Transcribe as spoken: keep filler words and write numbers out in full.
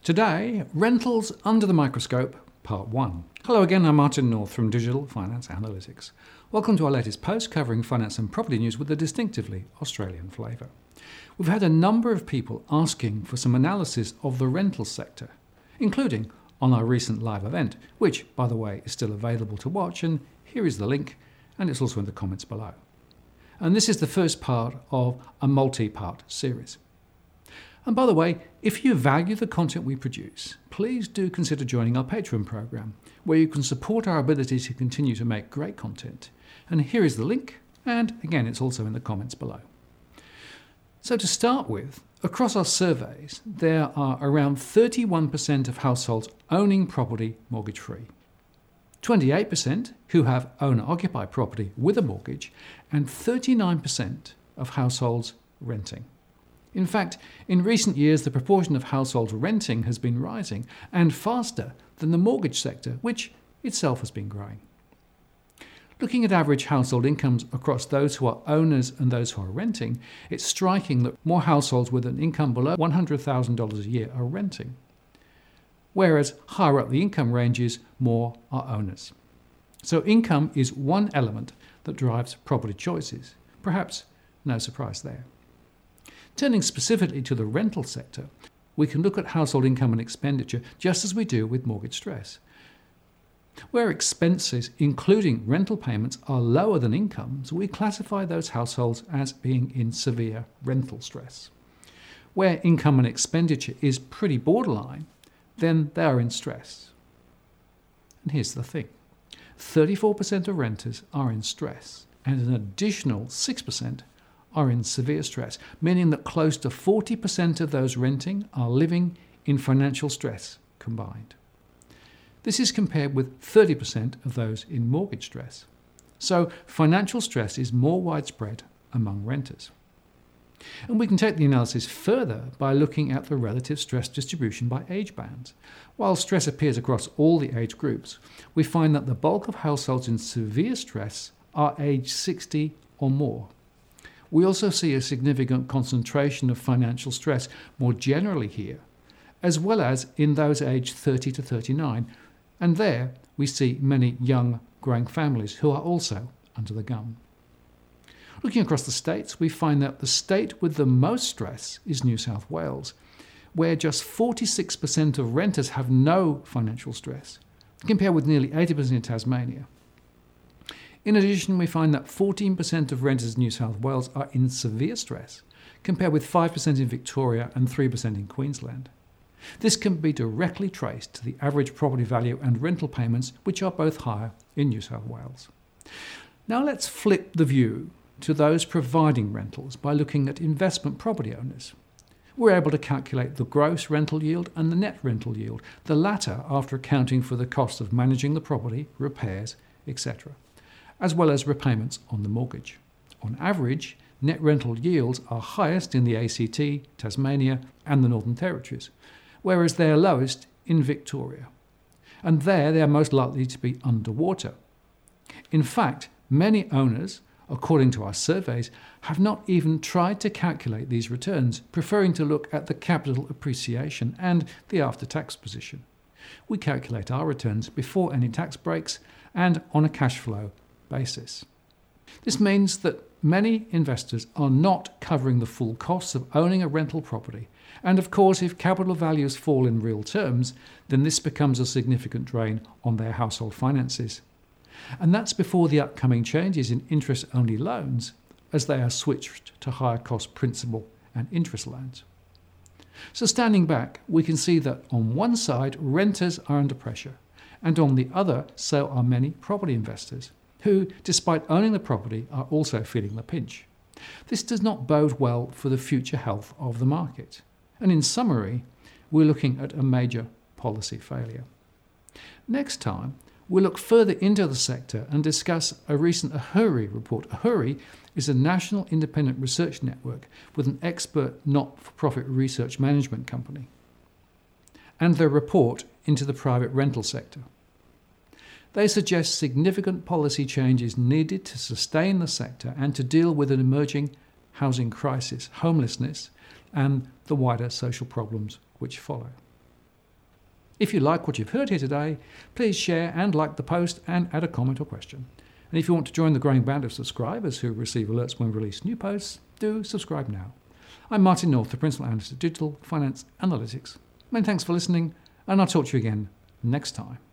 Today, Rentals Under the Microscope, Part one. Hello again, I'm Martin North from Digital Finance Analytics. Welcome to our latest post covering finance and property news with a distinctively Australian flavour. We've had a number of people asking for some analysis of the rental sector, including on our recent live event, which, by the way, is still available to watch, and here is the link, and it's also in the comments below. And this is the first part of a multi-part series. And by the way, if you value the content we produce, please do consider joining our Patreon program, where you can support our ability to continue to make great content. And here is the link, and again, it's also in the comments below. So to start with, across our surveys, there are around thirty-one percent of households owning property mortgage-free, twenty-eight percent who have owner-occupied property with a mortgage, and thirty-nine percent of households renting. In fact, in recent years, the proportion of households renting has been rising, and faster than the mortgage sector, which itself has been growing. Looking at average household incomes across those who are owners and those who are renting, it's striking that more households with an income below one hundred thousand dollars a year are renting, whereas higher up the income ranges, more are owners. So income is one element that drives property choices. Perhaps no surprise there. Turning specifically to the rental sector, we can look at household income and expenditure just as we do with mortgage stress. Where expenses, including rental payments, are lower than incomes, we classify those households as being in severe rental stress. Where income and expenditure is pretty borderline, then they are in stress. And here's the thing. thirty-four percent of renters are in stress, and an additional six percent are in severe stress, meaning that close to forty percent of those renting are living in financial stress combined. This is compared with thirty percent of those in mortgage stress. So financial stress is more widespread among renters. And we can take the analysis further by looking at the relative stress distribution by age bands. While stress appears across all the age groups, we find that the bulk of households in severe stress are age sixty or more. We also see a significant concentration of financial stress more generally here, as well as in those aged thirty to thirty-nine, and there we see many young growing families who are also under the gun. Looking across the states, we find that the state with the most stress is New South Wales, where just forty-six percent of renters have no financial stress, compared with nearly eighty percent in Tasmania. In addition, we find that fourteen percent of renters in New South Wales are in severe stress, compared with five percent in Victoria and three percent in Queensland. This can be directly traced to the average property value and rental payments, which are both higher in New South Wales. Now let's flip the view to those providing rentals by looking at investment property owners. We're able to calculate the gross rental yield and the net rental yield, the latter after accounting for the cost of managing the property, repairs, et cetera, as well as repayments on the mortgage. On average, net rental yields are highest in the A C T, Tasmania, and the Northern Territories, whereas they are lowest in Victoria. And there they are most likely to be underwater. In fact, many owners, according to our surveys, have not even tried to calculate these returns, preferring to look at the capital appreciation and the after-tax position. We calculate our returns before any tax breaks and on a cash flow basis. This means that many investors are not covering the full costs of owning a rental property. And of course, if capital values fall in real terms, then this becomes a significant drain on their household finances. And that's before the upcoming changes in interest-only loans, as they are switched to higher cost principal and interest loans. So standing back, we can see that on one side, renters are under pressure, and on the other, so are many property investors, who, despite owning the property, are also feeling the pinch. This does not bode well for the future health of the market. And in summary, we're looking at a major policy failure. Next time, we'll look further into the sector and discuss a recent AHURI report. AHURI is a national independent research network with an expert not-for-profit research management company, and their report into the private rental sector. They suggest significant policy changes needed to sustain the sector and to deal with an emerging housing crisis, homelessness, and the wider social problems which follow. If you like what you've heard here today, please share and like the post and add a comment or question. And if you want to join the growing band of subscribers who receive alerts when we release new posts, do subscribe now. I'm Martin North, the Principal Analyst at Digital Finance Analytics. Many thanks for listening, and I'll talk to you again next time.